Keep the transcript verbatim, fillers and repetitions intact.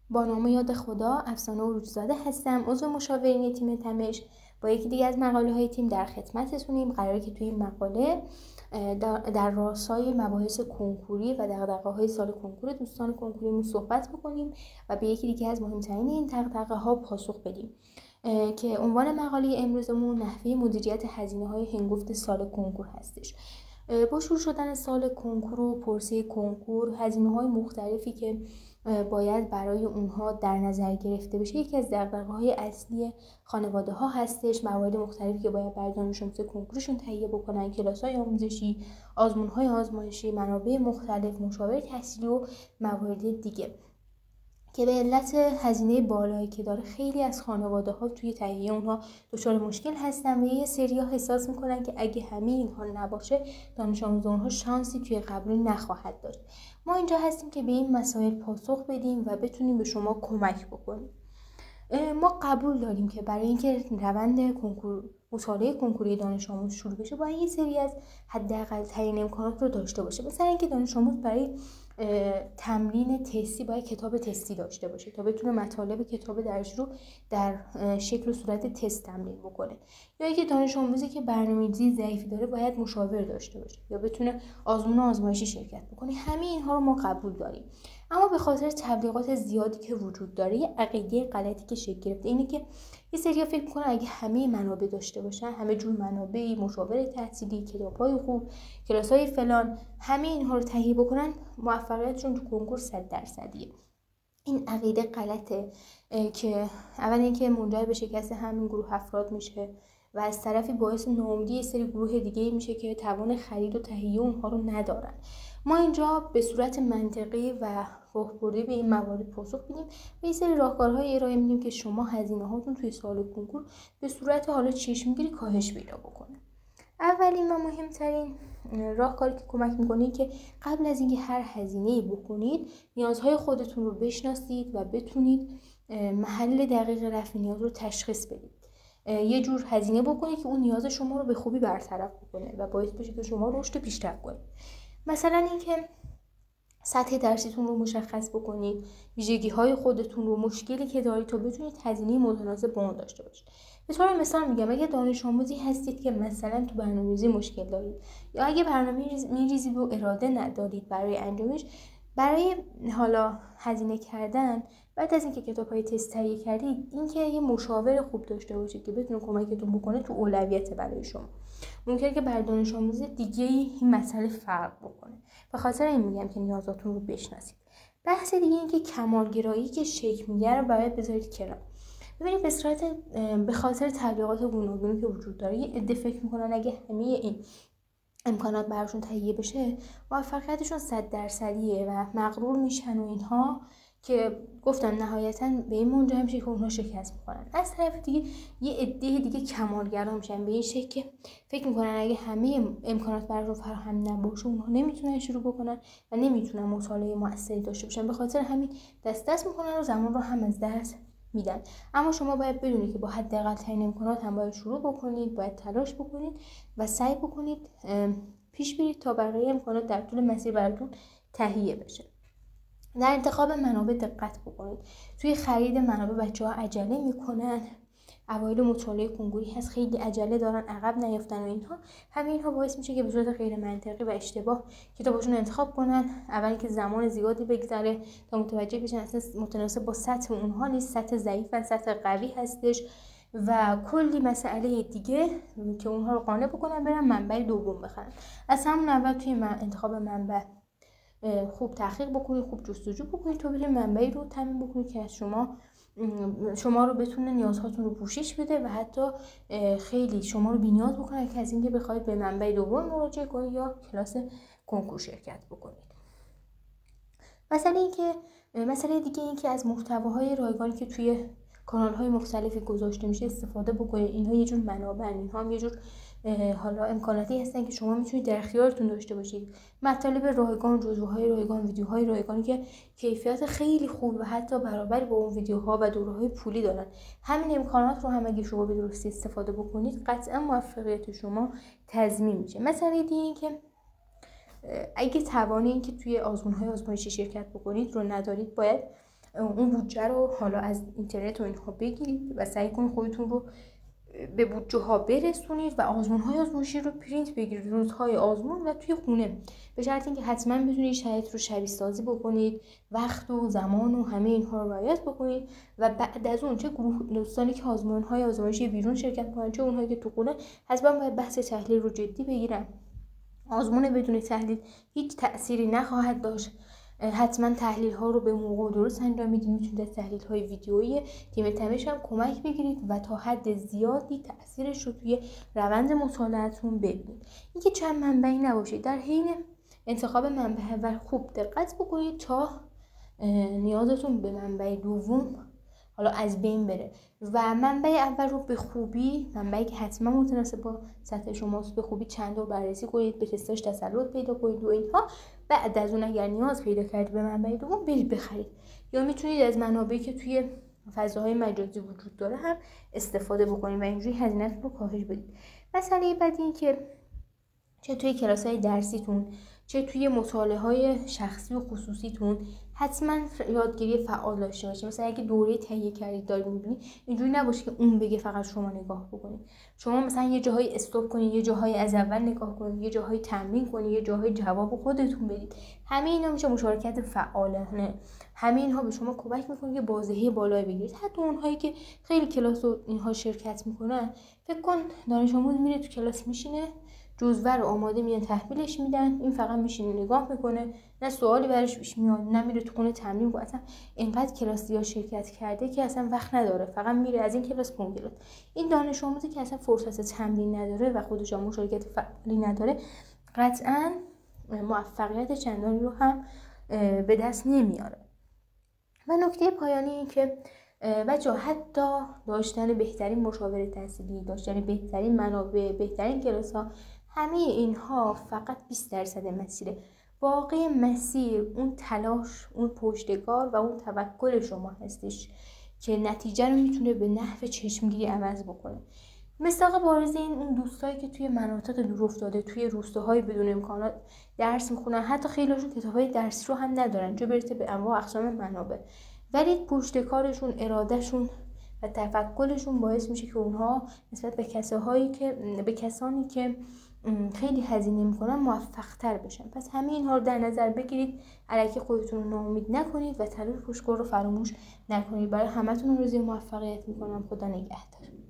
با نام یاد خدا، افسانه عروجزاده هستم، عضو مشاورین تیم تمش. با یکی دیگه از مقاله های تیم در خدمتتونیم. قراره که توی این مقاله در راستای مباحث کنکوری و دغدغه های سال کنکور دوستان کنکوریمون صحبت بکنیم و به یکی دیگه از مهمترین این دغدغه ها پاسخ بدیم که عنوان مقاله امروزمون نحوه مدیریت هزینه های هنگفت سال کنکور هستش. با شروع شدن سال کنکور و پرسه کنکور، هزینه های مختلفی که باید برای اونها در نظر گرفته بشه یکی از دغدغه‌های اصلی خانواده ها هستش. موارد مختلفی که باید برای دانش آموز کنکورشون تهیه بکنن، کلاس‌های آموزشی، آزمون‌های آزمایشی، منابع مختلف، مشاور تحصیلی و موارد دیگه که به علت هزینه بالایی که داره خیلی از خانواده ها توی تهیه اونها دچار مشکل هستن و یه سری ها احساس میکنن که اگه همه اینها نباشه دانش آموز اونها شانسی توی قبولی نخواهد داشت. ما اینجا هستیم که به این مسائل پاسخ بدیم و بتونیم به شما کمک بکنیم. ما قبول داریم که برای اینکه روند کنکور مطالعه کنکوری دانش آموز شروع بشه باید یه سری از حداقل ترین امکانات رو داشته باشه. مثلا اینکه دانش آموز برای تمرین تستی باید کتاب تستی داشته باشه تا بتونه مطالب کتاب درس رو در شکل و صورت تست تمرین بکنه، یا اینکه دانش آموزی که برنامه‌ریزی ضعیفی داره باید مشاور داشته باشه یا بتونه آزمون آزمایشی شرکت بکنه. همه اینها رو ما قبول داریم، اما به خاطر تبلیغات زیادی که وجود داره یه عقیده غلطی که شکل گرفته اینه که یه سری‌ها فکر می‌کنن اگه همه منابع داشته باشن، همه جور منابعی، مشاور تحصیلی، کتاب‌های خوب، کلاس‌های فلان، همه اینها رو تهیه بکنن، موفقیتشون تو کنکور صد درصدیه. این عقیده غلطه که اول اینکه منجر به شکست همین گروه افراد میشه و از طرفی باعث ناامیدی یه سری گروه دیگه میشه که توان خرید و تهیه اونها رو ندارن. ما اینجا به صورت منطقی و راهبردی به این موارد پاسخ میدیم و یه سری راهکارهای ارائه میدیم که شما هزینه هاتون توی سال کنکور به صورت حالا چشمگیری کاهش پیدا بکنه. اولین و مهمترین راهکاری که کمک میکنه که قبل از اینکه هر هزینه‌ای بکنید نیازهای خودتون رو بشناسید و بتونید محل دقیق رفع نیاز رو تشخیص بدید. یه جور هزینه بکنید که اون نیاز شما رو به خوبی برطرف بکنه و باعث بشه که شما رشد پیشرفت کنید. مثلا اینکه سطح درسیتون رو مشخص بکنید، ویژگی‌های خودتون رو، مشکلی که دارید تا بتونید هزینه متناسب با اون داشته باشید. به طور مثال میگم اگه دانش آموزی هستید که مثلا تو برنامه‌ریزی مشکل دارید یا اگه برنامه میریزید و اراده ندارید برای انجامش، برای حالا هزینه کردن بعد از اینکه کتاب‌های تست تهیه کردید اینکه یه مشاور خوب داشته باشید که بتونه کمکتون بکنه تو اولویت برای شما. ممکنه که برای دانش آموز دیگه این مسئله فرق بکنه. به خاطر این میگم که نیازاتون رو بشناسید. بحث دیگه این که کمالگرایی که شکل میگیره رو باید بذارید کنار. ببینید به صورت به خاطر تبلیغات گوناگونی که وجود داره یه عده فکر میکنن اگه همه این امکانات براشون تهیه بشه موفقیتشون صد درصدیه و مغرور میشن و اینها که گفتم نهایتاً به این منجر میشه که اونها شکست میکنن. از طرف دیگه یه عده دیگه کمالگرا میشن به این شکل که فکر میکنن اگه همه امکانات براشون فراهم نباشه اونها نمیتونن شروع بکنن و نمیتونن مطالعه موثری داشته باشن. به خاطر همین دست دست میکنن و زمان رو هم از دست میدن. اما شما باید بدونید که با حداقل ترین امکانات هم باید شروع بکنید، باید تلاش بکنید و سعی بکنید پیش برید تا برای امکانات در طول مسیر براتون تهیه بشه. در انتخاب منابع دقت بکنید. توی خرید منابع بچه‌ها عجله میکنن. اوایل مطالعه کنکوری هست خیلی عجله دارن، عقب نیافتن و اینها. همین اینها باعث میشه که به صورت غیر منطقی و اشتباه کتابشون انتخاب کنن. اولی که زمان زیادی بگذره تا متوجه بشن اصلا متناسب با سطح اونها نیست، سطح ضعیف و سطح قوی هستش و کلی مسئله دیگه که اونها رو قانع بکنن برن منبع دوم بخرن. از همون اول توی من انتخاب منبع خوب تحقیق بکنید، خوب جستجو بکنید تا بتونید منبعی رو تامین بکنید که از شما شما رو بتونه نیازهاتون رو پوشش بده و حتی خیلی شما رو بی‌نیاز بکنه که از اینکه بخواید به منبع دوم مراجعه کنید یا کلاس کنکور شرکت بکنید. مثلا اینکه مسئله دیگه این که از محتواهای رایگانی که توی کانال‌های مختلفی گذاشته میشه استفاده بکنید. اینها یه جور منابع، اینها هم یه جور حالا امکاناتی هستن که شما میتونید در اختیارتون داشته باشید. مطالب رایگان، جزوه‌های رایگان، ویدیوهای رایگانی که کیفیت خیلی خوب و حتی برابری با اون ویدیوها و دوره‌های پولی دارن. همین امکانات رو هم اگه شما به درستی استفاده بکنید قطعا موفقیت شما تضمین میشه. مثلا دیگه این که اگه توان این که توی آزمون‌های آزمایشی شرکت بکنید رو ندارید باید اون بودجه رو حالا از اینترنت و اینها بگیرید و سعی کنید خودتون رو به بودجه ها برسونید و آزمون های آزمایشی رو پرینت بگیرید، روزهای آزمون و توی خونه، به شرط اینکه حتما بتونید شرایط رو شبیه سازی بکنید، وقت و زمان و همه اینها رو رعایت بکنید و بعد از اون چه گروه دوستانی که آزمون های آزمایشی بیرون شرکت کنن چه اونهایی که تو خونه، حتما باید بحث تحلیل رو جدی بگیرن. آزمون بدون تحلیل هیچ تأثیری نخواهد داشت. حتما تحلیل ها رو به موقع و درست انجام میدید. میتونید از تحلیل های ویدیویی تیم تمش هم کمک بگیرید و تا حد زیادی تأثیرش رو توی روند مطالعه‌تون ببینید. اینکه چند منبعی نباشید، در حین انتخاب منبع اول خوب دقت بکنید تا نیازتون به منبع دوم حالا از بین بره و منبع اول رو به خوبی، منبعی که حتما متناسب با سطح شماست، به خوبی چند دور بررسی کنید، به تستاش تسلط پیدا کنید و اینها. بعد از اون اگر نیاز پیدا کردید به منبع دوم برید بخرید، یا میتونید از منابعی که توی فضاهای مجازی وجود داره هم استفاده بکنید و اینجوری هزینه‌تون رو کاهش بدید. مسئله بعدی این که چه توی کلاس‌های درسیتون چه توی مطالعه‌های شخصی و خصوصیتون حتما یادگیری فعال داشته باشید. مثلا اگه دوره تهیه کردید دارید می‌بینید، اینجوری نباشه که اون بگه فقط شما نگاه بکنید. شما مثلا یه جاهای استاپ کنید، یه جاهای از اول نگاه کنید، یه جاهای تمرین کنید، یه جاهای جواب خودتون بدید. همه اینا میشه مشارکت فعالانه. همه اینها به شما کمک می‌کنه که بازدهی بالایی بگیرید. حتی اونهایی که خیلی کلاس و اینها شرکت می‌کنن، فکر کن دانش آموز میره تو کلاس میشینه، جزوه رو آماده میان تحویلش میدن، این فقط میشینه نگاه میکنه، نه سوالی براش پیش میاد، نه میره تو خونه تمرین کنه. اصلا اینقدر کلاسی ها شرکت کرده که اصلا وقت نداره، فقط میره از این کلاس به اون کلاس. این دانش آموزی که اصلا فرصت تمرین نداره و خودش هم مشارکت فعالی نداره، قطعا موفقیت چندانی رو هم به دست نمیاره. و نکته پایانی این که بچه حتی داشتن بهترین مشاور تحصیلی، داشتن بهترین منابع، بهترین کلاس ها، همه اینها فقط بیست درصد مسیره. واقعی مسیر اون تلاش، اون پشتکار و اون توکل شما هستش که نتیجه رو میتونه به نحو چشمگیری عوض بکنه. مثال بارز این اون دوستایی که توی مناطق دور افتاده، توی روستاهای بدون امکانات درس میخونن، حتی خیلیشون کتابای درسی رو هم ندارن چه برسه به انواع اقسام منابع، ولی پشتکارشون، ارادهشون و تفکرشون باعث میشه که اونها نسبت به کسایی که به کسانی که خیلی هزینه میکنن موفق تر بشن. پس همه اینها رو در نظر بگیرید، الکی خودتون رو ناامید نکنید و تلاش پشتکار رو فراموش نکنید. برای همتون آرزوی موفقیت میکنم. خدا نگهدار.